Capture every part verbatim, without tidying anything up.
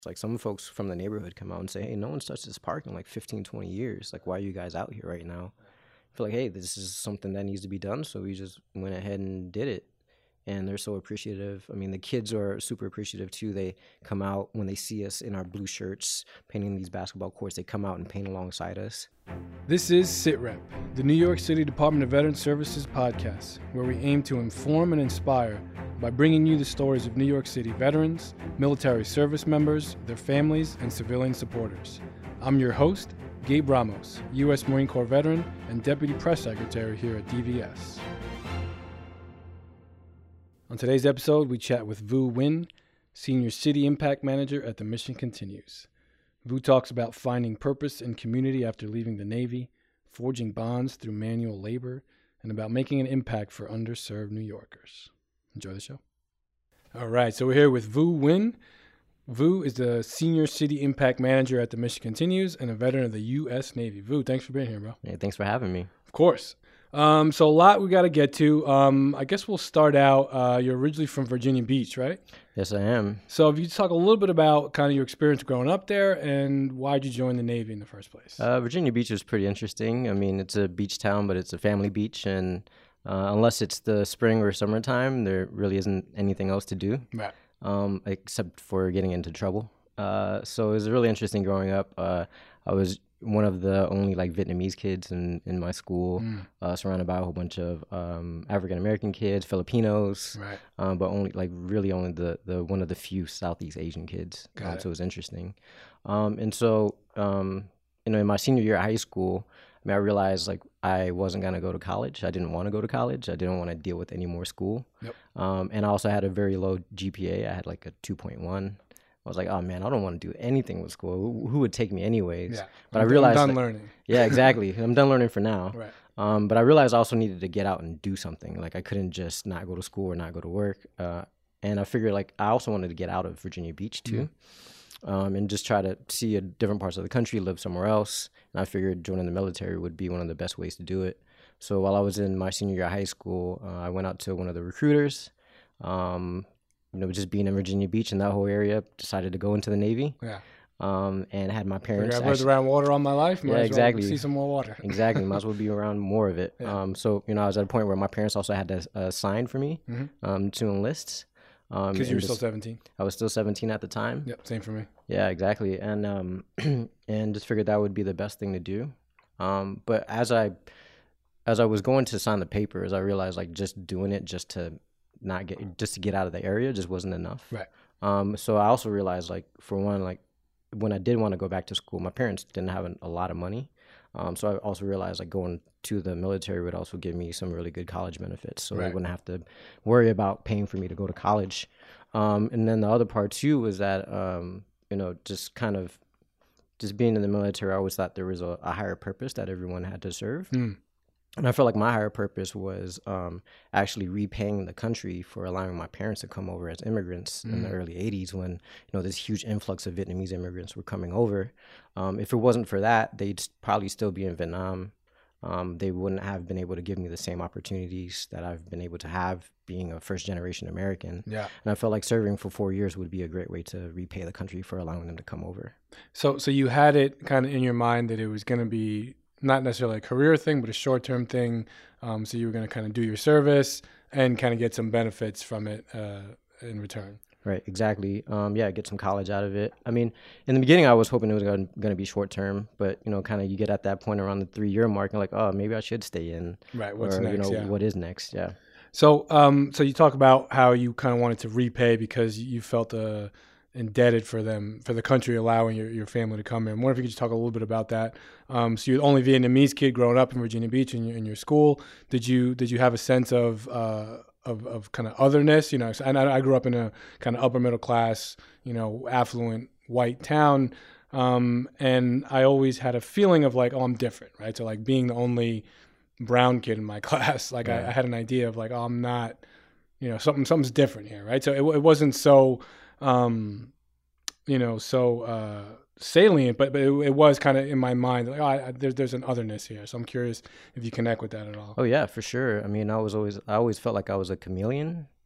It's like some folks from the neighborhood come out and say, hey, no one's touched this park in like fifteen, twenty years. Like, why are you guys out here right now? I feel like, hey, this is something that needs to be done. So we just went ahead and did it. And they're so appreciative. I mean, the kids are super appreciative too. They come out when they see us in our blue shirts painting these basketball courts. They come out and paint alongside us. This is SITREP, the New York City Department of Veteran Services podcast, where we aim to inform and inspire by bringing you the stories of New York City veterans, military service members, their families, and civilian supporters. I'm your host, Gabe Ramos, U S Marine Corps veteran and Deputy Press Secretary here at D V S. On today's episode, we chat with Vu Nguyen, Senior City Impact Manager at The Mission Continues. Vu talks about finding purpose and community after leaving the Navy, forging bonds through manual labor, and about making an impact for underserved New Yorkers. Enjoy the show. All right, so we're here with Vu Nguyen. Vu is the Senior City Impact Manager at The Mission Continues and a veteran of the U S Navy. Vu, thanks for being here, bro. Hey, thanks for having me. Of course. Um, so a lot we got to get to. Um, I guess we'll start out. Uh, you're originally from Virginia Beach, right? Yes, I am. So if you talk a little bit about kind of your experience growing up there and why'd you join the Navy in the first place? Uh, Virginia Beach was pretty interesting. I mean, it's a beach town, but it's a family beach. And uh, unless it's the spring or summertime, there really isn't anything else to do, Right. um, except for getting into trouble. Uh, so it was really interesting growing up. Uh, I was one of the only like Vietnamese kids in, in my school, mm. uh, surrounded by a whole bunch of um, African-American kids, Filipinos, Right. um, but only like really only the, the one of the few Southeast Asian kids. Got Um, it. so it was interesting. Um, and so, um, you know, in my senior year of high school, I mean, I realized like I wasn't going to go to college. I didn't want to go to college. I didn't want to deal with any more school. Yep. Um, and I also had a very low G P A. I had like a two point one. I was like, oh man, I don't want to do anything with school. Who, who would take me anyways? Yeah. But I'm I realized, done like, learning. yeah, exactly. I'm done learning for now. Right. Um, but I realized I also needed to get out and do something. Like I couldn't just not go to school or not go to work. Uh, and I figured like I also wanted to get out of Virginia Beach too, mm-hmm. um, and just try to see a different parts of the country, live somewhere else. And I figured joining the military would be one of the best ways to do it. So while I was in my senior year of high school, uh, I went out to one of the recruiters. Um, you know, just being in Virginia Beach and that whole area, decided to go into the Navy. Yeah. Um, and had my parents. I've lived around water all my life. Might Yeah, as well exactly. see some more water. Exactly. Might as well be around more of it. Yeah. Um, so, you know, I was at a point where my parents also had to uh, sign for me Mhm. um, to enlist. Um, Because you were and still just- seventeen. I was still seventeen at the time. Yep, same for me. Yeah, exactly. And um, and just figured that would be the best thing to do. Um, but as I as I was going to sign the papers, I realized like just doing it just to not get just to get out of the area just wasn't enough. Right. Um, so I also realized like for one, like when I did want to go back to school, my parents didn't have a, a lot of money. Um, so I also realized like going to the military would also give me some really good college benefits. So Right. they wouldn't have to worry about paying for me to go to college. Um, and then the other part too was that, um, you know, just kind of just being in the military, I always thought there was a, a higher purpose that everyone had to serve. Mm. And I felt like my higher purpose was um, actually repaying the country for allowing my parents to come over as immigrants mm. in the early eighties when, you know, this huge influx of Vietnamese immigrants were coming over. Um, if it wasn't for that, they'd probably still be in Vietnam. Um, they wouldn't have been able to give me the same opportunities that I've been able to have being a first-generation American. Yeah. And I felt like serving for four years would be a great way to repay the country for allowing them to come over. So, so you had it kind of in your mind that it was going to be not necessarily a career thing, but a short-term thing. Um, so you were going to kind of do your service and kind of get some benefits from it uh, in return. Right, exactly. Um, yeah, get some college out of it. I mean, in the beginning, I was hoping it was going to be short-term, but, you know, kind of you get at that point around the three-year mark and like, oh, maybe I should stay in. Right, what's or, next, you know, yeah. what is next, yeah. So, um, so you talk about how you kind of wanted to repay because you felt uh, indebted for them, for the country allowing your, your family to come in. I wonder if you could just talk a little bit about that. Um, so you're the only Vietnamese kid growing up in Virginia Beach in your, in your school. Did you did you have a sense of uh, of, of kind of otherness? You know, and I, I grew up in a kind of upper middle class, you know, affluent white town, um, and I always had a feeling of like, oh, I'm different, right? So like being the only brown kid in my class, like Yeah. I, I had an idea of like, oh, I'm not, you know, something something's different here, right? So it, it wasn't so, um, you know, so uh, salient, but, but it, it was kind of in my mind like, oh, I, I, there's there's an otherness here. So I'm curious if you connect with that at all. Oh yeah, for sure. I mean, I was always I always felt like I was a chameleon.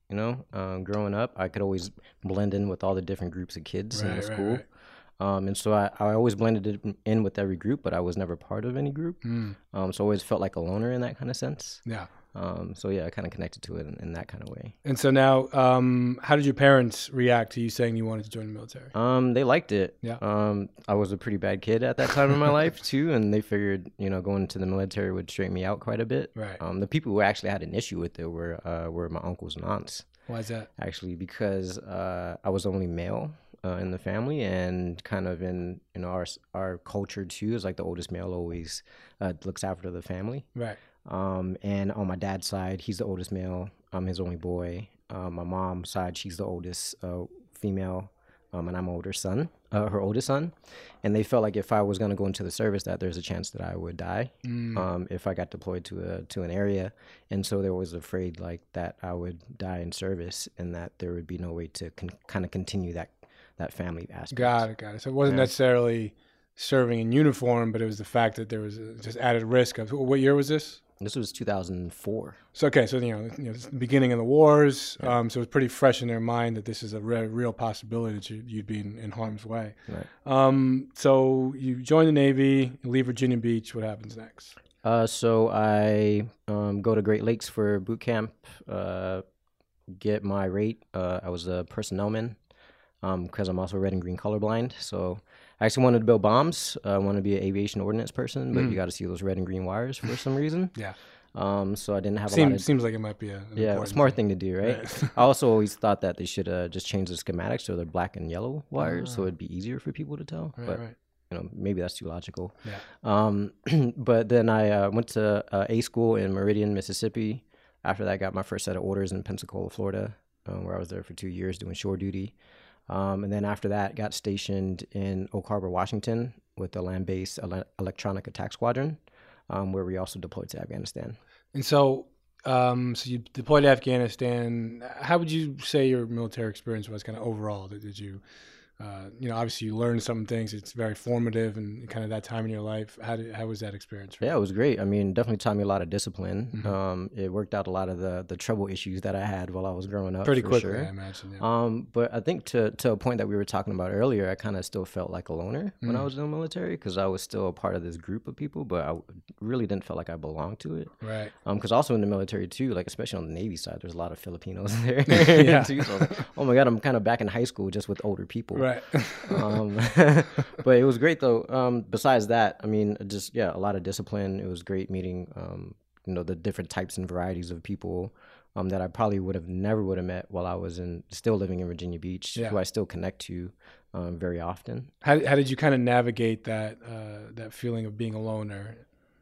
You know, um, growing up, I could always blend in with all the different groups of kids in Right, the right, school. right. Um, and so I, I always blended it in with every group, but I was never part of any group. Mm, Um, so I always felt like a loner in that kind of sense. yeah. Um, so yeah, I kind of connected to it in, in that kind of way. And so now, um, how did your parents react to you saying you wanted to join the military? Um, they liked it. Yeah. Um, I was a pretty bad kid at that time in my life too, and they figured, you know, going to the military would straighten me out quite a bit. Right. Um, the people who actually had an issue with it were uh, were my uncles and aunts. Why is that? Actually, because uh, I was the only male uh, in the family, and kind of in you know our our culture too is like the oldest male always uh, looks after the family. Right. Um, and on my dad's side, he's the oldest male. I'm his only boy. Um, my mom's side, she's the oldest uh, female, um, and I'm an older son, uh, her oldest son. And they felt like if I was going to go into the service, that there's a chance that I would die Mm. um, if I got deployed to a to an area. And so they were always afraid like that I would die in service, and that there would be no way to con- kind of continue that that family aspect. Got it. Got it. So it wasn't Yeah. necessarily serving in uniform, but it was the fact that there was a just added risk of. What year was this? This was two thousand four. So okay, so you know, you know, it's the beginning of the wars, Yeah. um, so it's pretty fresh in their mind that this is a re- real possibility that you, you'd be in, in harm's way. Right. Um, so you join the Navy, you leave Virginia Beach. What happens next? Uh, so I um, go to Great Lakes for boot camp, uh, get my rate. Uh, I was a personnelman because I'm also red and green colorblind. So I actually wanted to build bombs. I want to be an aviation ordnance person, but Mm. you got to see those red and green wires for some reason. Yeah, Um, so I didn't have a lot seems of seems like it might be a an yeah, a important smart thing to do, right? Right. I also always thought that they should uh, just change the schematics so they're black and yellow wires, so Ah. it'd be easier for people to tell. Right, but right. you know, maybe that's too logical. Yeah. Um, but then I uh, went to uh, A school in Meridian, Mississippi. After that, I got my first set of orders in Pensacola, Florida, um, where I was there for two years doing shore duty. Um, and then after that, got stationed in Oak Harbor, Washington, with the land-based ele- electronic attack squadron, um, where we also deployed to Afghanistan. And so, um, so you deployed to Afghanistan. How would you say your military experience was, kind of overall? Did, did you, uh, you know, obviously you learned some things. It's very formative and kind of that time in your life. How did how was that experience for you? Yeah, it was great. I mean, definitely taught me a lot of discipline. Mhm. Um, it worked out a lot of the the trouble issues that I had while I was growing up. Pretty for quickly, sure. I imagine. Yeah. Um, but I think to to a point that we were talking about earlier, I kind of still felt like a loner when I Mm. was in the military because I was still a part of this group of people, but I really didn't feel like I belonged to it. Right. Um, because also in the military too, like especially on the Navy side, there's a lot of Filipinos there. Yeah. too. So I was like, oh my God, I'm kind of back in high school just with older people. Right. Um, but it was great though. Um, besides that, I mean, just yeah, a lot of discipline. It was great meeting, um, you know, the different types and varieties of people um, that I probably would have never would have met while I was in still living in Virginia Beach, Yeah. who I still connect to um, very often. How how did you kind of navigate that uh, that feeling of being a loner?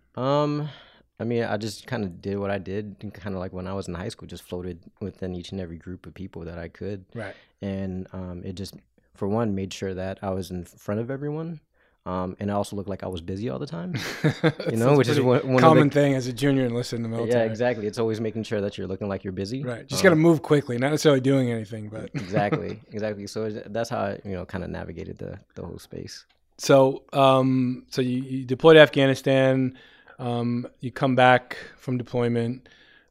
Um, I mean, I just kind of did what I did, kind of like when I was in high school, just floated within each and every group of people that I could. Right. And um, it just, for one, made sure that I was in front of everyone. Um, and I also looked like I was busy all the time. you know, which is one- one of the- common thing as a junior enlisted in the military. Yeah, exactly. It's always making sure that you're looking like you're busy. Right. Just Um, got to move quickly, not necessarily doing anything, but exactly, exactly. So it- that's how I, you know, kind of navigated the the whole space. So, um, so you, you deployed to Afghanistan. Um, you come back from deployment.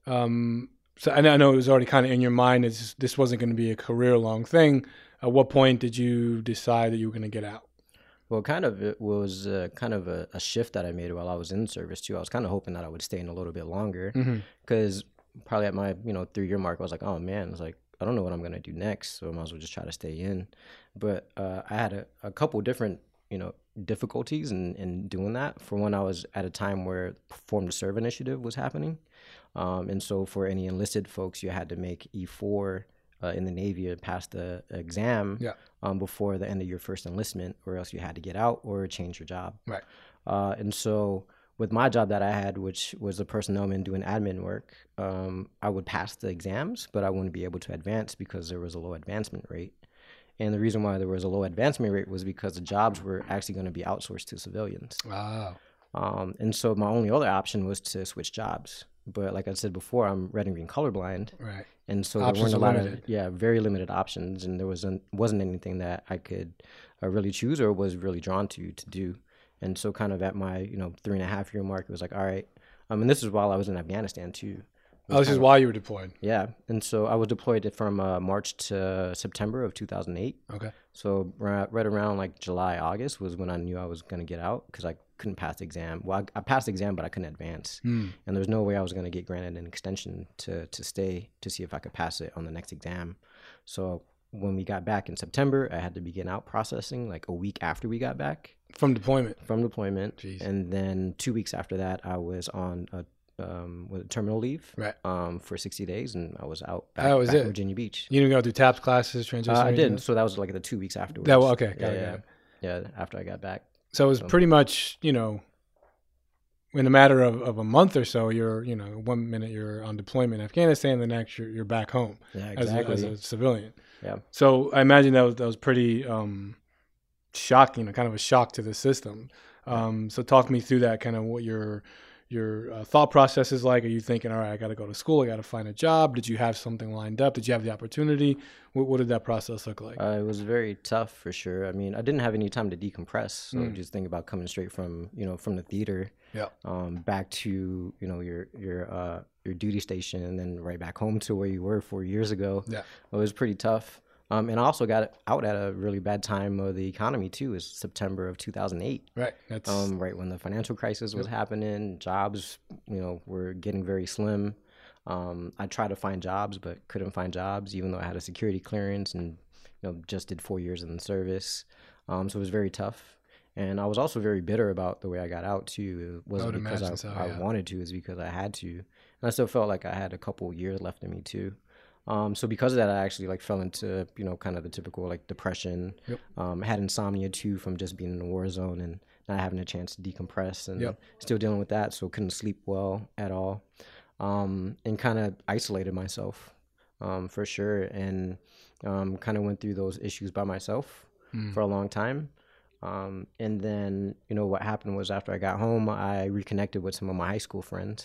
Um, so I know, I know it was already kind of in your mind that this, this wasn't going to be a career long thing. At what point did you decide that you were going to get out? Well, kind of it was uh, kind of a, a shift that I made while I was in service too. I was kind of hoping that I would stay in a little bit longer Mm-hmm. because probably at my you know three year mark, I was like, oh man, it's like I don't know what I'm gonna do next, so I might as well just try to stay in. But uh, I had a, a couple different you know difficulties in, in doing that. For one, I was at a time where Perform to Serve initiative was happening, um, and so for any enlisted folks, you had to make E four uh, in the Navy to pass the exam Yeah. um, before the end of your first enlistment, or else you had to get out or change your job. Right. Uh, and so with my job that I had, which was a personnelman doing admin work, um, I would pass the exams, but I wouldn't be able to advance because there was a low advancement rate. And the reason why there was a low advancement rate was because the jobs were actually going to be outsourced to civilians. Wow. Um, and so my only other option was to switch jobs. But like I said before, I'm red and green colorblind. Right. And so Options there are weren't a lot limited. of, yeah, very limited options. And there wasn't, wasn't anything that I could uh, really choose or was really drawn to to do. And so kind of at my, you know, three and a half year mark, it was like, all right. Um, and this is while I was in Afghanistan too. Oh, this is while you were deployed. Yeah, and so I was deployed from uh, March to September of two thousand eight. Okay. So right, right around like July, August was when I knew I was gonna get out because I couldn't pass the exam. Well, I, I passed the exam, but I couldn't advance, Hmm. and there was no way I was gonna get granted an extension to to stay to see if I could pass it on the next exam. So when we got back in September, I had to begin out processing like a week after we got back From deployment. from deployment, Jeez. and then two weeks after that, I was on a um, with terminal leave Right. um, for sixty days, and I was out back, That was back it. in Virginia Beach. You didn't go through TAPS classes, transition? Uh, or I anything? did. So that was like the two weeks afterwards. That, okay. Got yeah, it, yeah, got it. yeah. After I got back. So it was So- pretty much, you know, in a matter of, of a month or so, you're, you know, one minute you're on deployment in Afghanistan, the next you're, you're back home Yeah, as, a, exactly. as a civilian. Yeah. So I imagine that was, that was pretty um, shocking, kind of a shock to the system. Um, so talk me through that, kind of what your your uh, thought process is like. Are you thinking, all right, I got to go to school, I got to find a job? Did you have something lined up? Did you have the opportunity? What, what did that process look like? Uh, it was very tough for sure. I mean, I didn't have any time to decompress. So Mm. just think about coming straight from, you know, from the theater Yeah. um, back to, you know, your your uh, your duty station and then right back home to where you were four years ago. Yeah. It was pretty tough. Um, and I also got out at a really bad time of the economy too. Is September of two thousand eight. Right. That's Um, right when the financial crisis was happening, jobs, you know, were getting very slim. Um, I tried to find jobs, but couldn't find jobs, even though I had a security clearance and, you know, just did four years in the service. Um, so it was very tough. And I was also very bitter about the way I got out too. It I wasn't would because I, imagine so, I yeah. wanted to, it's because I had to. And I still felt like I had a couple years left in me too. Um, so because of that, I actually like fell into, you know, kind of the typical like depression. Yep. Um, I had insomnia too from just being in a war zone and not having a chance to decompress and Yep. still dealing with that. So couldn't sleep well at all. Um, and kind of isolated myself, um, for sure. And, um, kind of went through those issues by myself Mm. for a long time. Um, and then, you know, what happened was after I got home, I reconnected with some of my high school friends.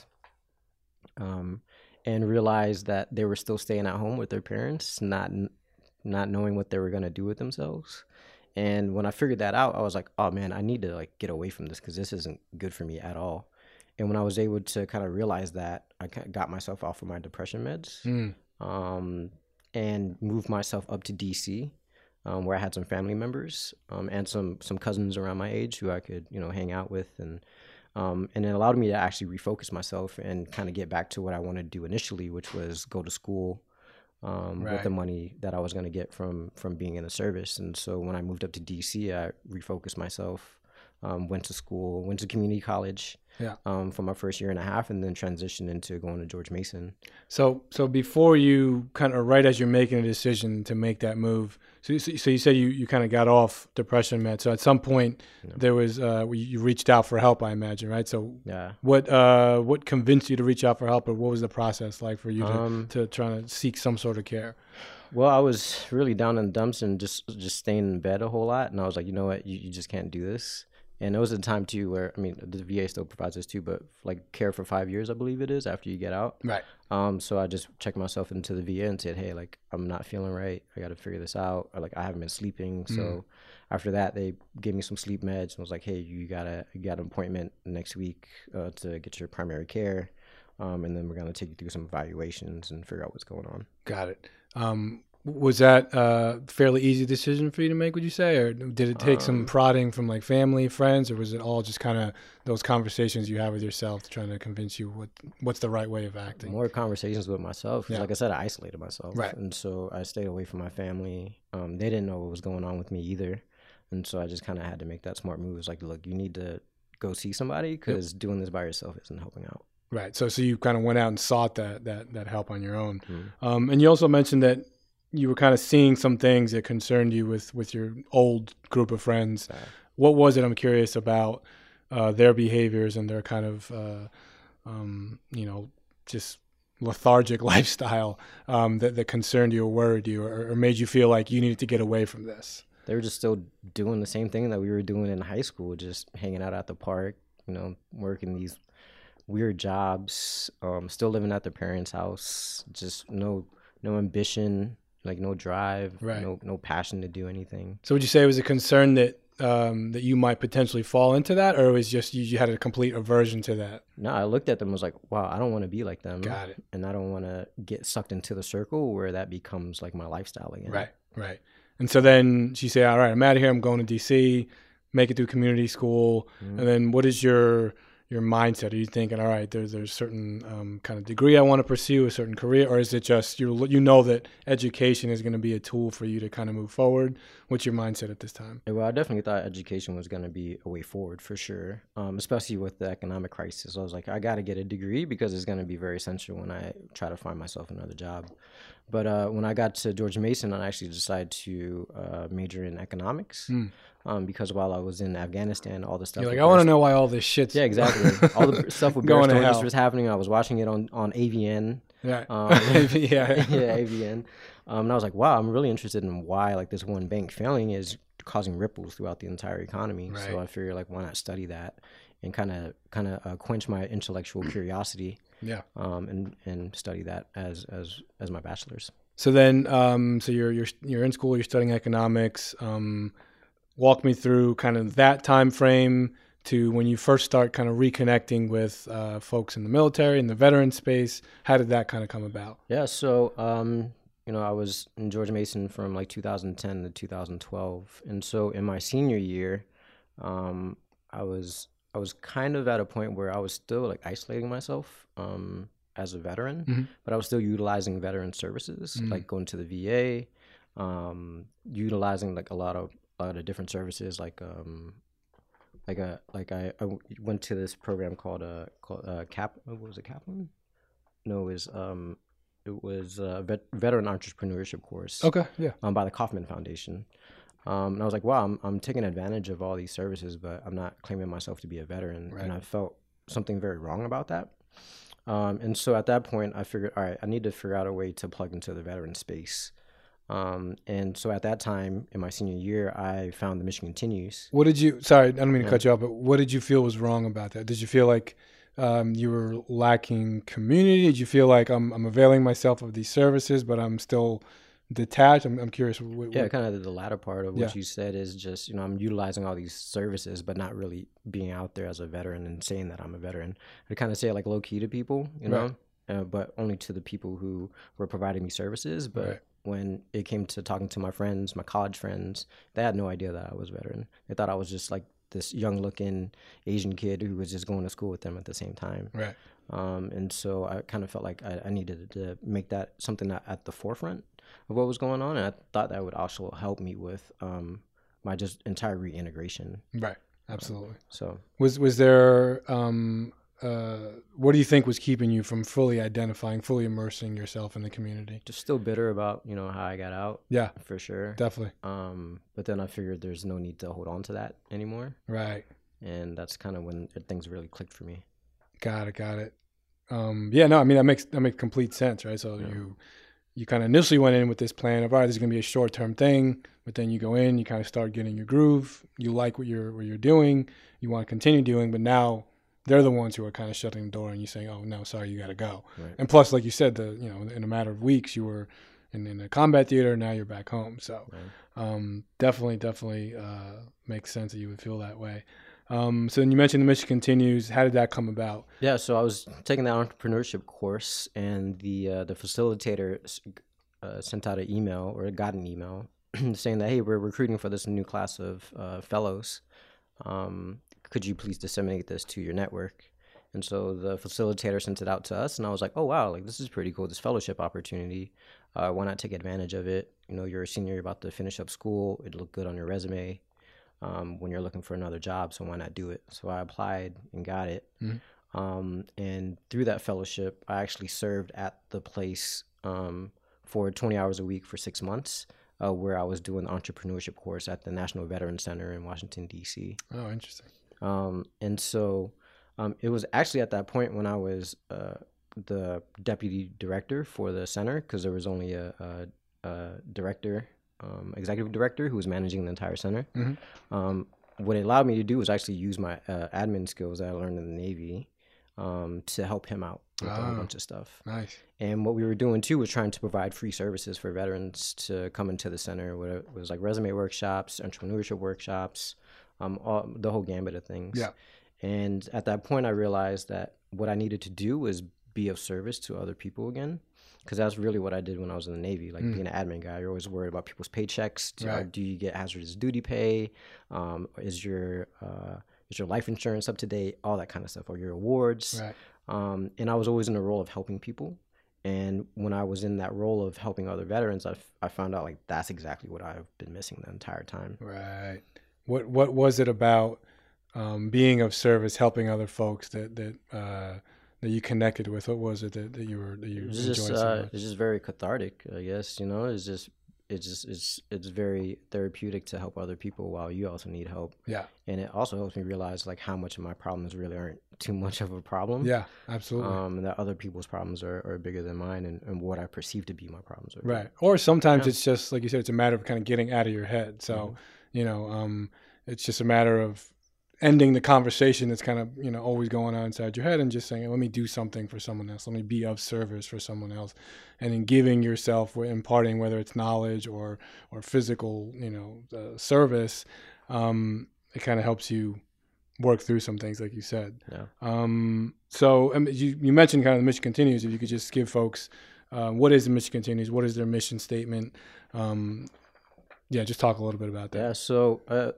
Um, and realized that they were still staying at home with their parents, not not knowing what they were going to do with themselves. And when I figured that out, I was like, oh man, I need to like get away from this because this isn't good for me at all. And when I was able to kind of realize that, I kinda got myself off of my depression meds, Mm. um, and moved myself up to D C, um, where I had some family members um, and some some cousins around my age who I could, you know, hang out with, and um, and it allowed me to actually refocus myself and kind of get back to what I wanted to do initially, which was go to school um, with the Right. money that I was going to get from from being in the service. And so when I moved up to D C, I refocused myself, um, went to school, went to community college Yeah. um, for my first year and a half, and then transitioned into going to George Mason. So, so before you kind of, right as you're making a decision to make that move, so, so, so you said you, you kind of got off depression meds. So at some point Yeah. there was, uh, you you reached out for help, I imagine, right? So Yeah. what, uh, what convinced you to reach out for help, or what was the process like for you to, Um, to try to seek some sort of care? Well, I was really down in the dumps and just just staying in bed a whole lot. And I was like, you know what, you, you just can't do this. And it was a time too where, I mean, the V A still provides this too, but like care for five years, I believe it is, after you get out. Right. Um, so I just checked myself into the V A and said, hey, like, I'm not feeling right. I got to figure this out. Or like, I haven't been sleeping. So Mm. after that, they gave me some sleep meds and was like, hey, you gotta, you got an appointment next week uh, to get your primary care. Um, and then we're going to take you through some evaluations and figure out what's going on. Got it. Um, was that a fairly easy decision for you to make, would you say? Or did it take some Um, prodding from like family, friends, or was it all just kind of those conversations you have with yourself trying to convince you what what's the right way of acting? More conversations with myself. 'Cause Yeah. Like I said, I isolated myself. Right. And so I stayed away from my family. Um, they didn't know what was going on with me either. And so I just kind of had to make that smart move. It's like, look, you need to go see somebody because doing this by yourself isn't helping out. Right. So so you kind of went out and sought that that that help on your own. Mm. Um, and you also mentioned that you were kind of seeing some things that concerned you with with your old group of friends. Uh, What was it? I'm curious about uh, their behaviors and their kind of uh, um, you know, just lethargic lifestyle um, that that concerned you or worried you, or, or made you feel like you needed to get away from this. they were just still doing the same thing that we were doing in high school, just hanging out at the park, you know, working these weird jobs, um, still living at their parents' house, just no no ambition, like no drive, Right. no no passion to do anything. So would you say it was a concern that um, that you might potentially fall into that, or it was just you, you had a complete aversion to that? No, I looked at them and was like, wow, I don't want to be like them. Got it. And I don't want to get sucked into the circle where that becomes like my lifestyle again. Right, right. And so then she said, all right, I'm out of here. I'm going to D C, make it through community school. Mm-hmm. And then what is your your mindset? Are you thinking, all right, there's there's a certain um, kind of degree I want to pursue, a certain career, or is it just you you know that education is going to be a tool for you to kind of move forward? What's your mindset at this time? Well, I definitely thought education was going to be a way forward for sure, um, especially with the economic crisis. I was like, I got to get a degree because it's going to be very essential when I try to find myself another job. But uh, when I got to George Mason, I actually decided to uh, major in economics. Mm. Um, because while I was in Afghanistan, all the stuff. You're like, I want to know why all this shit's. Yeah, exactly. All the stuff with Bear Stearns was happening. I was watching it on, on A V N. Yeah. Um, yeah. yeah, A V N. Um, and I was like, wow, I'm really interested in why like this one bank failing is causing ripples throughout the entire economy. Right. So I figured, like, why not study that and kind of kind of uh, quench my intellectual curiosity. Yeah. Um, and and study that as as as my bachelor's. So then, um, so you're you're you're in school. You're studying economics. Um, walk me through kind of that time frame to when you first start kind of reconnecting with uh, folks in the military and the veteran space. How did that kind of come about? Yeah. So, um, you know, I was in George Mason from like two thousand ten to two thousand twelve, and so in my senior year, um, I was I was kind of at a point where I was still like isolating myself. Um, as a veteran, mm-hmm. but I was still utilizing veteran services, mm-hmm. like going to the V A, um, utilizing like a lot of a lot of different services, like um, like a like I, I went to this program called uh called uh Cap what was it Kaplan? No, it was um it was a vet, veteran entrepreneurship course. Okay, yeah. Um, by the Kauffman Foundation. Um, and I was like, wow, I'm I'm taking advantage of all these services, but I'm not claiming myself to be a veteran, right. And I felt something very wrong about that. Um, and so at that point, I figured, all right, I need to figure out a way to plug into the veteran space. Um, and so at that time, in my senior year, I found the Mission Continues. What did you, sorry, I don't mean to yeah. cut you off, but what did you feel was wrong about that? Did you feel like um, you were lacking community? Did you feel like I'm, I'm availing myself of these services, but I'm still detached? I'm, I'm curious. What, yeah, what, kind of the latter part of what yeah. you said is just, you know, I'm utilizing all these services, but not really being out there as a veteran and saying that I'm a veteran. I kind of say it like low key to people, you know, right. uh, but only to the people who were providing me services. But right. when it came to talking to my friends, my college friends, they had no idea that I was a veteran. They thought I was just like this young looking Asian kid who was just going to school with them at the same time. Right. Um, and so I kind of felt like I, I needed to make that something that at the forefront of what was going on, and I thought that would also help me with um, my just entire reintegration. Right, absolutely. Uh, so was was there? Um, uh, what do you think was keeping you from fully identifying, fully immersing yourself in the community? Just still bitter about you know how I got out. Yeah, for sure, definitely. Um, but then I figured there's no need to hold on to that anymore. Right. And that's kind of when things really clicked for me. Got it. Got it. Um, yeah. No, I mean that makes that makes complete sense, right? So yeah. you. You kind of initially went in with this plan of, all right, this is going to be a short-term thing, but then you go in, you kind of start getting your groove. You like what you're what you're doing. You want to continue doing, but now they're the ones who are kind of shutting the door and you saying, oh, no, sorry, you got to go. Right. And plus, like you said, the you know, in a matter of weeks, you were in, in a combat theater, now you're back home. So right. um, definitely, definitely uh, makes sense that you would feel that way. Um, so then you mentioned the Mission Continues. How did that come about? Yeah, so I was taking that entrepreneurship course, and the uh, the facilitator uh, sent out an email, or got an email, saying that, hey, we're recruiting for this new class of uh, fellows. Um, could you please disseminate this to your network? And so the facilitator sent it out to us, and I was like, oh, wow, like this is pretty cool, this fellowship opportunity. Uh, why not take advantage of it? You know, you're a senior, you're about to finish up school. It'd look good on your resume. Um, when you're looking for another job, so why not do it? So I applied and got it. Mm-hmm. Um, and through that fellowship, I actually served at the place um, for twenty hours a week for six months, uh, where I was doing the entrepreneurship course at the National Veterans Center in Washington, D C. Oh, interesting. Um, and so um, it was actually at that point when I was uh, the deputy director for the center, because there was only a, a, a director Um, executive director who was managing the entire center. Mm-hmm. Um, what it allowed me to do was actually use my uh, admin skills that I learned in the Navy um, to help him out with a whole Ah, bunch of stuff. nice. And what we were doing too was trying to provide free services for veterans to come into the center. Where it was like resume workshops, entrepreneurship workshops, um, all, the whole gambit of things. Yeah. And at that point, I realized that what I needed to do was be of service to other people again, because that's really what I did when I was in the Navy. Like Mm. being an admin guy, you're always worried about people's paychecks. Do, Right. do you get hazardous duty pay? Um, is your uh, is your life insurance up to date? All that kind of stuff, or your awards. Right. Um, and I was always in the role of helping people. And when I was in that role of helping other veterans, I, f- I found out like that's exactly what I've been missing the entire time. Right. What What was it about um, being of service, helping other folks that that uh, that you connected with? What was it that, that you were that you It's enjoyed just so uh, much? it's just very cathartic, I guess. You know, it's just it's just it's it's very therapeutic to help other people while you also need help. Yeah. And it also helps me realize like how much of my problems really aren't too much of a problem. Yeah. Absolutely. Um, and that other people's problems are, are bigger than mine, and, and what I perceive to be my problems are. Right. Or sometimes Yeah. it's just like you said, it's a matter of kind of getting out of your head. So, Mhm. you know, um, it's just a matter of ending the conversation that's kind of, you know, always going on inside your head and just saying, let me do something for someone else. Let me be of service for someone else. And then giving yourself, imparting, whether it's knowledge or, or physical, you know, uh, service, um, it kind of helps you work through some things, like you said. Yeah. Um, so um, you, you mentioned kind of the mission continues. If you could just give folks, uh, what is the mission continues? What is their mission statement? Um, yeah, just talk a little bit about that. Yeah, so uh,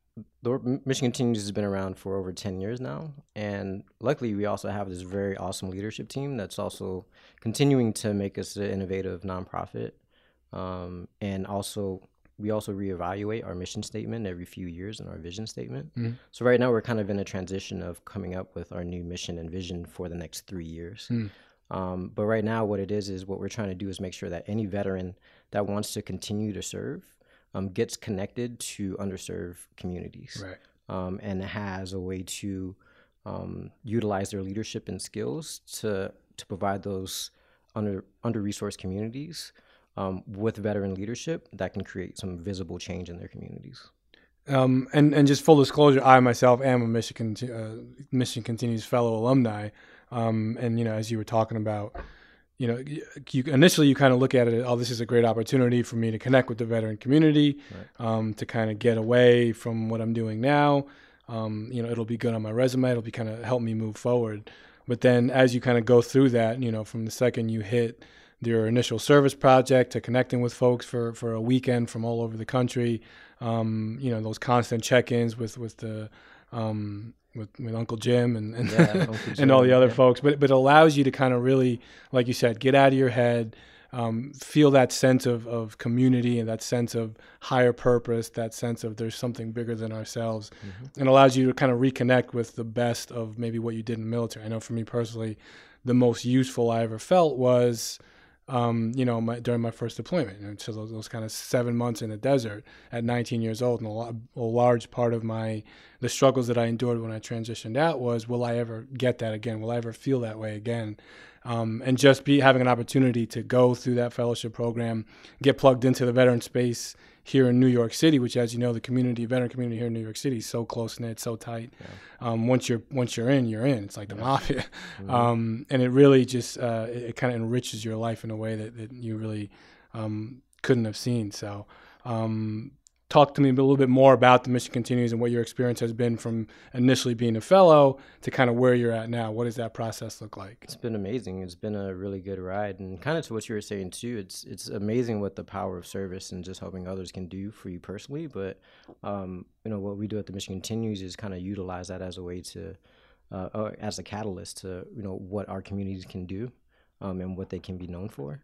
the Mission Continues has been around for over ten years now. And luckily, we also have this very awesome leadership team that's also continuing to make us an innovative nonprofit. Um, and also, we also reevaluate our mission statement every few years and our vision statement. Mhm. So right now, we're kind of in a transition of coming up with our new mission and vision for the next three years. Mm. Um, but right now, what it is, is what we're trying to do is make sure that any veteran that wants to continue to serve um, gets connected to underserved communities, Right. um, and has a way to um, utilize their leadership and skills to to provide those under under resourced communities um, with veteran leadership that can create some visible change in their communities. Um, and, and just full disclosure, I myself am a Mission, Conti- uh, Mission Continues fellow alumni. Um, and, you know, as you were talking about, you know, you, initially you kind of look at it, oh, this is a great opportunity for me to connect with the veteran community, Right. um, to kind of get away from what I'm doing now. Um, you know, it'll be good on my resume. It'll be kind of help me move forward. But then as you kind of go through that, you know, from the second you hit your initial service project to connecting with folks for, for a weekend from all over the country, um, you know, those constant check-ins with, with the, um, with, with Uncle Jim and, and, Yeah, Uncle and all the Jim, other yeah. folks, but, but it allows you to kind of really, like you said, get out of your head, um, feel that sense of, of community and that sense of higher purpose, that sense of there's something bigger than ourselves, Mhm. and allows you to kind of reconnect with the best of maybe what you did in the military. I know for me personally, the most useful I ever felt was, um, you know, my, during my first deployment. And so those, those kind of seven months in the desert at nineteen years old, and a, lot, a large part of my the struggles that I endured when I transitioned out was, will I ever get that again? Will I ever feel that way again? Um, and just be having an opportunity to go through that fellowship program, get plugged into the veteran space here in New York City, which, as you know, the community, veteran community here in New York City is so close knit, so tight. Yeah. Um, once you're once you're in, you're in. It's like the Yeah. mafia, Mhm. um, and it really just uh, it, it kind of enriches your life in a way that, that you really um, couldn't have seen. So, um, talk to me a little bit more about the Mission Continues and what your experience has been from initially being a fellow to kind of where you're at now. What does that process look like? It's been amazing. It's been a really good ride, and kind of to what you were saying too. It's it's amazing what the power of service and just helping others can do for you personally. But um, you know what we do at the Mission Continues is kind of utilize that as a way to, uh, or as a catalyst to you know what our communities can do, um, and what they can be known for,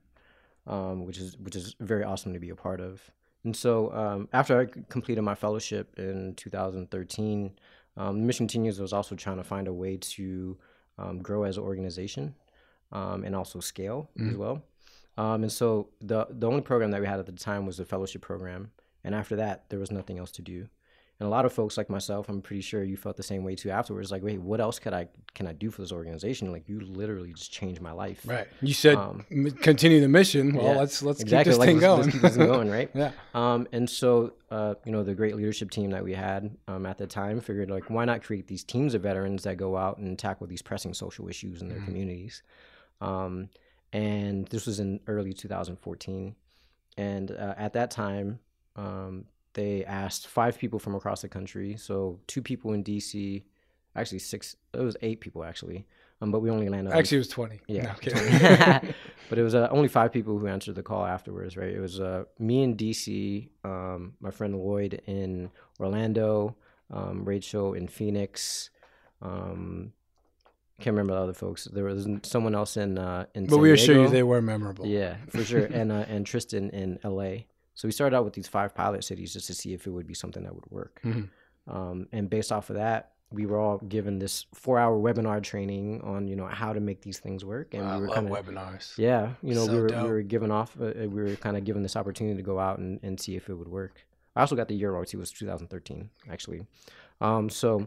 um, which is which is very awesome to be a part of. And so um, after I c- completed my fellowship in two thousand thirteen, um, the Mission Continues was also trying to find a way to um, grow as an organization, um, and also scale as Mhm. well. Um, and so the the only program that we had at the time was the fellowship program. And after that, there was nothing else to do. And a lot of folks like myself, I'm pretty sure you felt the same way too afterwards. Like, wait, what else could I can I do for this organization? Like, you literally just changed my life. Right. You said Um, m- continue the mission. Well, yeah, let's let's exactly. keep this Like, thing let's, going. let's keep this thing going, right? Yeah. Um, and so, uh, you know, the great leadership team that we had um, at the time figured, like, why not create these teams of veterans that go out and tackle these pressing social issues in their Mhm. communities? Um, and this was in early two thousand fourteen. And uh, at that time, um, they asked five people from across the country. So two people in D C, actually six, it was eight people actually. Um, but we only landed on Actually, it was twenty. yeah, No, I'm kidding. but it was uh, only five people who answered the call afterwards, right? It was uh, me in D C, um, my friend Lloyd in Orlando, um, Rachel in Phoenix. Um, can't remember the other folks. There was someone else in uh, in. But San we assure you Diego. they were memorable. Yeah, for sure. And uh, and Tristan in L A. So we started out with these five pilot cities just to see if it would be something that would work. Mhm. Um, and based off of that, we were all given this four-hour webinar training on, you know, how to make these things work. And I we were love kind of webinars. yeah, you know, So we were dope. we were given off, uh, uh, we were kind of given this opportunity to go out and, and see if it would work. I also got the year wrong too. It was two thousand thirteen actually. Um, so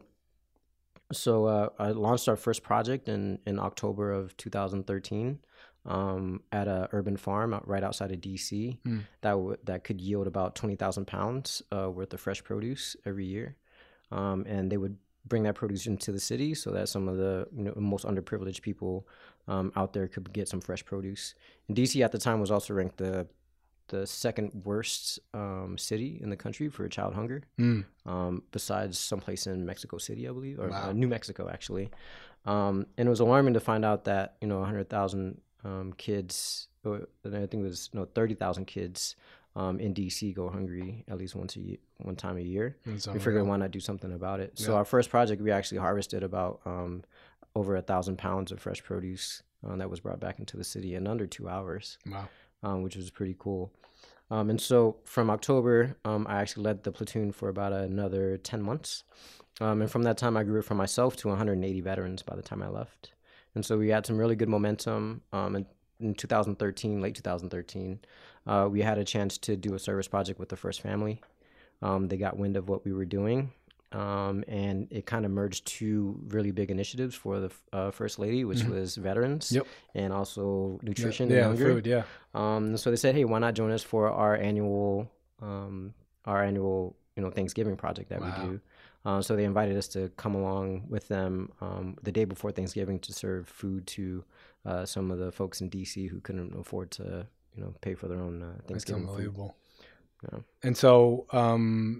so uh, I launched our first project in in October of two thousand thirteen. Um, at a urban farm out, right outside of D C Mm. that w- that could yield about twenty thousand pounds uh, worth of fresh produce every year, um, and they would bring that produce into the city so that some of the, you know, most underprivileged people um, out there could get some fresh produce. And D C at the time was also ranked the the second worst um, city in the country for child hunger, Mm. um, besides someplace in Mexico City, I believe, or Wow. uh, New Mexico actually. Um, and it was alarming to find out that, you know, one hundred thousand um, kids, or I think it was no thirty thousand kids um, in D C go hungry at least once a year, one time a year. That's We unreal. figured why not do something about it. So Yeah. our first project, we actually harvested about um, over a thousand pounds of fresh produce uh, that was brought back into the city in under two hours, Wow. um, which was pretty cool. Um, and so from October, um, I actually led the platoon for about another ten months. Um, and from that time, I grew it from myself to one hundred eighty veterans by the time I left. And so we had some really good momentum. Um, and in two thousand thirteen, late two thousand thirteen, uh, we had a chance to do a service project with the First Family. Um, they got wind of what we were doing. Um, and it kind of merged two really big initiatives for the uh, First Lady, which Mhm. was veterans Yep. and also nutrition Yeah, and the hunger. food. Yeah. Um, so they said, hey, why not join us for our annual, um, our annual, you know, Thanksgiving project that Wow. we do. Uh, so they invited us to come along with them um, the day before Thanksgiving to serve food to uh, some of the folks in D C who couldn't afford to, you know, pay for their own uh, That's Thanksgiving food. unbelievable. Yeah. And so, um,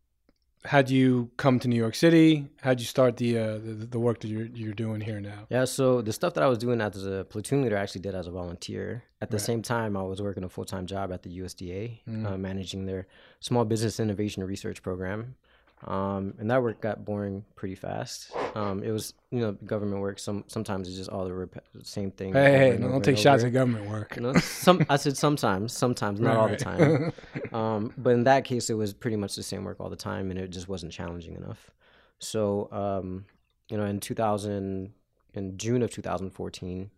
how'd you come to New York City? How'd you start the uh, the, the work that you're you're doing here now? Yeah, so the stuff that I was doing as a platoon leader, I actually did as a volunteer. At the Right. same time, I was working a full-time job at the U S D A, Mm. uh, managing their Small Business Innovation Research Program. Um, and that work got boring pretty fast. Um, it was, you know, government work. Some sometimes it's just all the rep- same thing. Hey, over hey, and no, over don't and take shots over. at government work. You know, some I said sometimes, sometimes not Right, all right. the time. Um, but in that case, it was pretty much the same work all the time, and it just wasn't challenging enough. So, um, you know, in two thousand, in June of two thousand fourteen,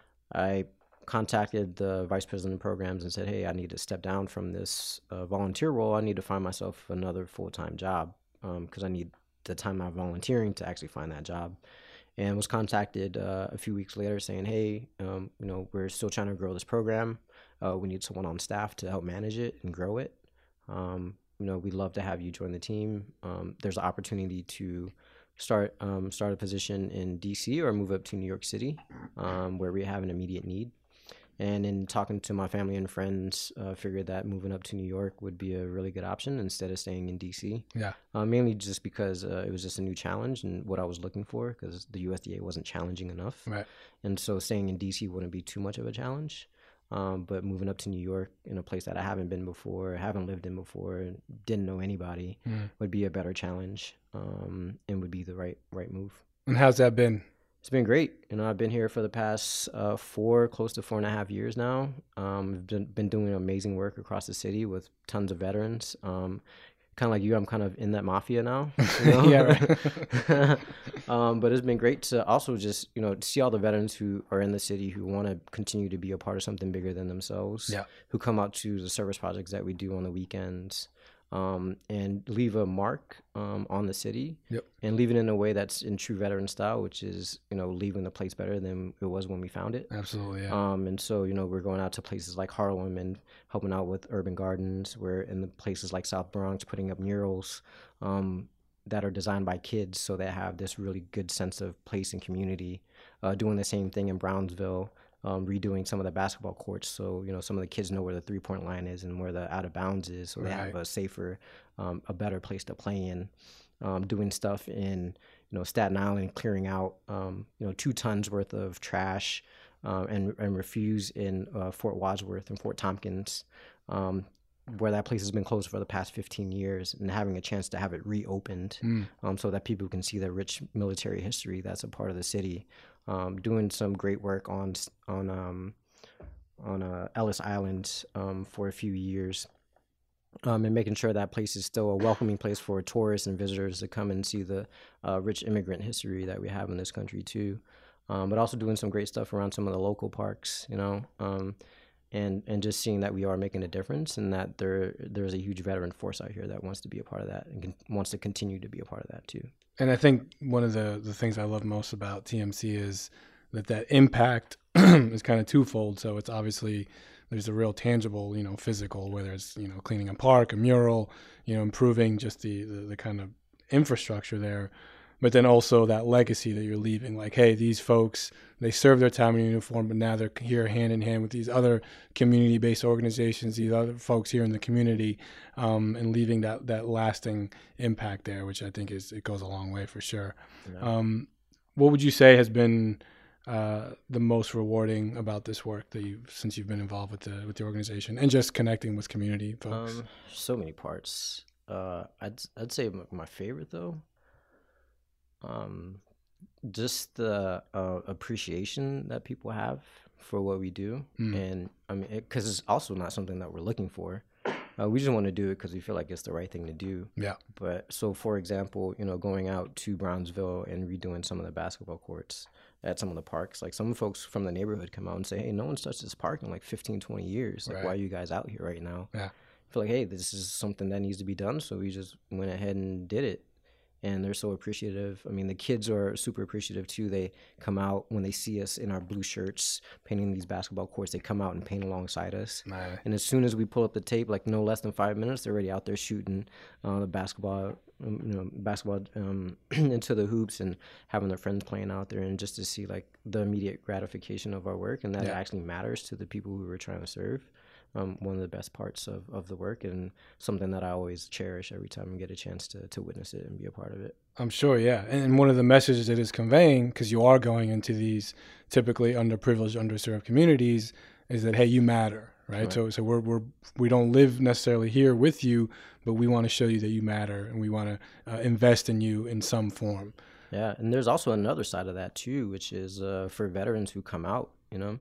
I contacted the vice president of programs and said, "Hey, I need to step down from this uh, volunteer role. I need to find myself another full time job because I need the time I'm volunteering to actually find that job." And was contacted uh, a few weeks later saying, "Hey, um, you know, we're still trying to grow this program. Uh, we need someone on staff to help manage it and grow it. Um, you know, we'd love to have you join the team. Um, there's an opportunity to start um, start a position in D C or move up to New York City, um, where we have an immediate need." And in talking to my family and friends, uh, figured that moving up to New York would be a really good option instead of staying in D C. Yeah. Uh, mainly just because uh, it was just a new challenge and what I was looking for, because the U S D A wasn't challenging enough. Right. And so staying in D C wouldn't be too much of a challenge. Um, but moving up to New York in a place that I haven't been before, haven't lived in before, didn't know anybody, Mm. would be a better challenge um, and would be the right right move. And how's that been? It's been great. You know, I've been here for the past uh, four, close to four and a half years now. Um, I've been, been doing amazing work across the city with tons of veterans. Um, kind of like you, I'm kind of in that mafia now. You know? Yeah, right. um, but it's been great to also just, you know, see all the veterans who are in the city who want to continue to be a part of something bigger than themselves. Yeah. Who come out to the service projects that we do on the weekends. um, and leave a mark um, on the city, Yep. and leave it in a way that's in true veteran style, which is, you know, leaving the place better than it was when we found it. Absolutely, yeah. Um, and so, you know, we're going out to places like Harlem and helping out with urban gardens. We're in the places like South Bronx, putting up murals um, that are designed by kids, so they have this really good sense of place and community. Uh, doing the same thing in Brownsville, um, redoing some of the basketball courts, so, you know, some of the kids know where the three point line is and where the out of bounds is, so they have Right. a safer, um, a better place to play in. Um, doing stuff in, you know, Staten Island, clearing out, um, you know, two tons worth of trash um, and and refuse in uh, Fort Wadsworth and Fort Tompkins, um, where that place has been closed for the past fifteen years, and having a chance to have it reopened, Mm. um, so that people can see the rich military history that's a part of the city. Um, doing some great work on s- on um, on uh, Ellis Island um, for a few years, um, and making sure that place is still a welcoming place for tourists and visitors to come and see the uh, rich immigrant history that we have in this country too. Um, but also doing some great stuff around some of the local parks, you know, um, and and just seeing that we are making a difference, and that there there's a huge veteran force out here that wants to be a part of that and can, wants to continue to be a part of that too. And I think one of the, the things I love most about T M C is that that impact is kind of twofold. So it's obviously there's a real tangible, you know, physical, whether it's, you know, cleaning a park, a mural, you know, improving just the, the, the kind of infrastructure there. But then also that legacy that you're leaving, like, hey, these folks, they serve their time in uniform, but now they're here hand in hand with these other community-based organizations, these other folks here in the community, um, and leaving that that lasting impact there, which I think is it goes a long way for sure. Yeah. Um, what would you say has been uh, the most rewarding about this work that you since you've been involved with the with the organization and just connecting with community folks? Um, so many parts. Uh, I'd I'd say m- my favorite though. Um, just the uh, appreciation that people have for what we do, Mm. and I mean, because it's also not something that we're looking for. Uh, we just want to do it because we feel like it's the right thing to do. Yeah. But so, for example, you know, going out to Brownsville and redoing some of the basketball courts at some of the parks, like some folks from the neighborhood come out and say, hey, no one's touched this park in like fifteen, twenty years. Like, Right. why are you guys out here right now? Yeah. I feel like, hey, this is something that needs to be done. So we just went ahead and did it. And they're so appreciative. I mean, the kids are super appreciative too. They come out when they see us in our blue shirts painting these basketball courts. They come out and paint alongside us. Right. And as soon as we pull up the tape, like no less than five minutes, they're already out there shooting uh, the basketball, um, you know, basketball um, into the hoops and having their friends playing out there, and just to see like the immediate gratification of our work and that Yeah. it actually matters to the people we were trying to serve. Um, one of the best parts of, of the work, and something that I always cherish every time I get a chance to, to witness it and be a part of it. I'm sure, yeah. And one of the messages it is conveying, because you are going into these typically underprivileged, underserved communities, is that, hey, you matter, right? Right. So so we're, we're, we don't live necessarily here with you, but we want to show you that you matter, and we want to uh, invest in you in some form. Yeah, and there's also another side of that too, which is uh, for veterans who come out, you know.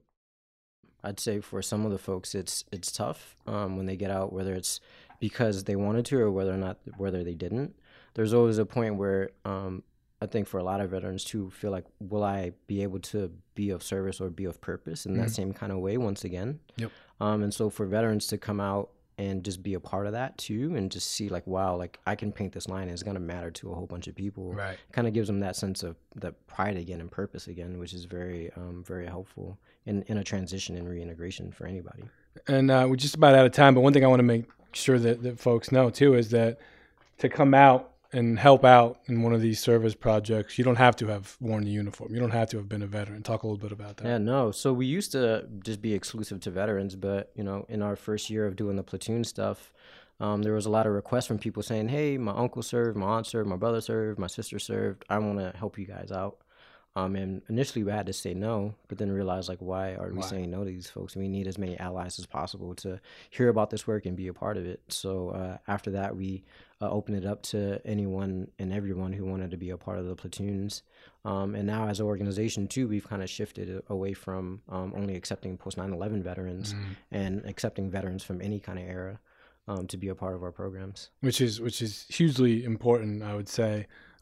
I'd say for some of the folks, it's it's tough um, when they get out, whether it's because they wanted to or whether or not whether they didn't. There's always a point where um, I think for a lot of veterans too feel like, will I be able to be of service or be of purpose in that Mhm. same kind of way once again? Yep. Um, and so for veterans to come out and just be a part of that too, and just see like, wow, like I can paint this line and it's gonna matter to a whole bunch of people. Right. Kind of gives them that sense of that pride again and purpose again, which is very um, very helpful in, in a transition and reintegration for anybody. And uh, we're just about out of time, but one thing I want to make sure that, that folks know too is that to come out and help out in one of these service projects, you don't have to have worn the uniform. You don't have to have been a veteran. Talk a little bit about that. Yeah, no. So we used to just be exclusive to veterans, but you know, in our first year of doing the platoon stuff, um, there was a lot of requests from people saying, "Hey, my uncle served, my aunt served, my brother served, my sister served. I want to help you guys out." Um, and initially we had to say no, but then realized like, why are we Why? saying no to these folks? We need as many allies as possible to hear about this work and be a part of it. So uh, after that, we uh, opened it up to anyone and everyone who wanted to be a part of the platoons. Um, and now as an organization too, we've kind of shifted away from um, only accepting post nine eleven veterans Mhm. and accepting veterans from any kind of era um, to be a part of our programs. which is which is hugely important, I would say.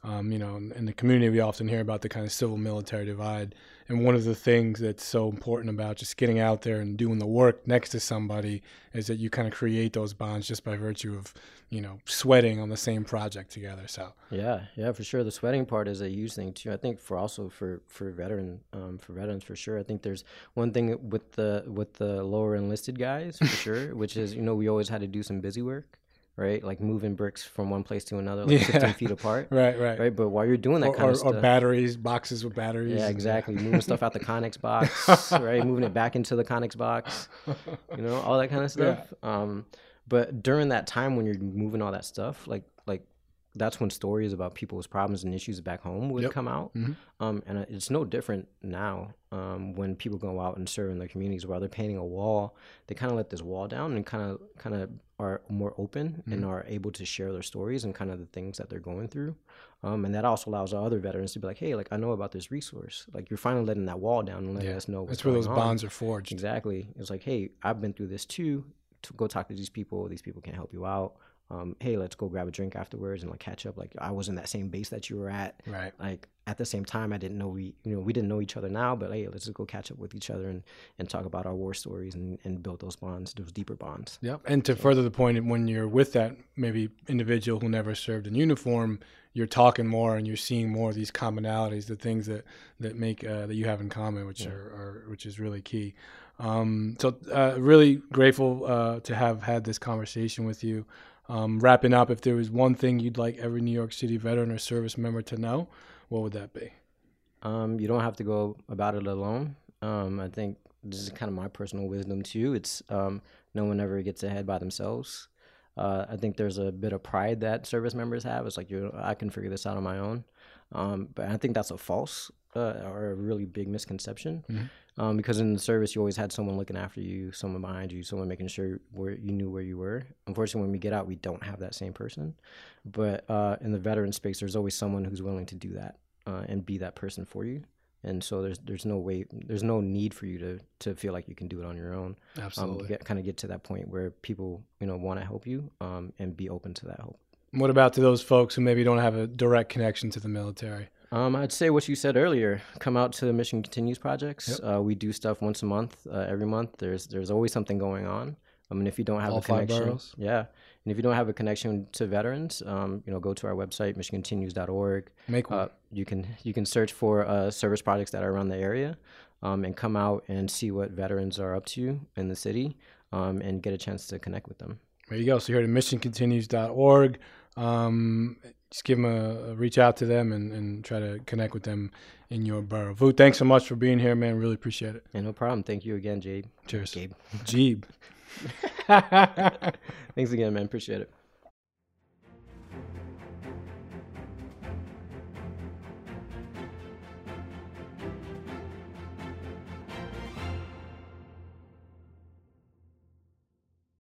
Um, you know, in, in the community, we often hear about the kind of civil-military divide. And one of the things that's so important about just getting out there and doing the work next to somebody is that you kind of create those bonds just by virtue of, you know, sweating on the same project together. So yeah, yeah, for sure. The sweating part is a huge thing too. I think for also for for veteran um, for veterans for sure. I think there's one thing with the with the lower enlisted guys for sure, which is, you know, we always had to do some busy work. Right, like moving bricks from one place to another, like yeah. fifteen feet apart. Right, right, right. But while you're doing that or, kind or, of stuff, or batteries, boxes with batteries. Yeah, exactly. Moving stuff out the Connex box, right? Moving it back into the Connex box, you know, all that kind of stuff. Yeah. Um, but during that time when you're moving all that stuff, like like that's when stories about people's problems and issues back home would yep. come out. Mm-hmm. Um, and it's no different now um, when people go out and serve in their communities. While they're painting a wall, they kind of let this wall down and kind of kind of are more open mm-hmm. and are able to share their stories and kind of the things that they're going through. Um, and that also allows other veterans to be like, hey, like, I know about this resource. Like, you're finally letting that wall down and letting yeah. us know what's That's where those on. bonds are forged. Exactly. It's like, hey, I've been through this too. To go talk to these people. These people can help you out. Um, hey, let's go grab a drink afterwards and like catch up. Like, I was in that same base that you were at. Right. Like at the same time, I didn't know we, you know, we didn't know each other now, but hey, let's just go catch up with each other and, and talk about our war stories and, and build those bonds, those deeper bonds. Yep. And to so. further the point, when you're with that maybe individual who never served in uniform, you're talking more and you're seeing more of these commonalities, the things that that make uh, that you have in common, which yeah. are, are which is really key. Um, so uh, really grateful uh, to have had this conversation with you. Um, wrapping up, if there was one thing you'd like every New York City veteran or service member to know, what would that be? Um, you don't have to go about it alone. Um, I think this is kind of my personal wisdom too. It's um, no one ever gets ahead by themselves. Uh, I think there's a bit of pride that service members have. It's like, you I can figure this out on my own. Um, but I think that's a false uh, or a really big misconception. Mm-hmm. Um, because in the service, you always had someone looking after you, someone behind you, someone making sure where you knew where you were. Unfortunately, when we get out, we don't have that same person. But uh, in the veteran space, there's always someone who's willing to do that uh, and be that person for you. And so there's there's no way, there's no need for you to to feel like you can do it on your own. Absolutely. Um, get, kind of get to that point where people, you know, want to help you um, and be open to that help. What about to those folks who maybe don't have a direct connection to the military? Um, I'd say what you said earlier. Come out to Mission Continues projects. Yep. Uh, we do stuff once a month, uh, every month. There's there's always something going on. I mean, if you don't have All a connection, five boroughs? yeah, and if you don't have a connection to veterans, um, you know, go to our website, mission continues dot org. Make one. Uh, you can you can search for uh, service projects that are around the area, um, and come out and see what veterans are up to in the city, um, and get a chance to connect with them. There you go. So you're at mission continues dot org. Um, just give them a, a reach out to them and, and try to connect with them in your borough. Vu, thanks so much for being here, man. Really appreciate it. Yeah, no problem. Thank you again, Jabe. Cheers. Gabe. Jeeb. Thanks again, man. Appreciate it.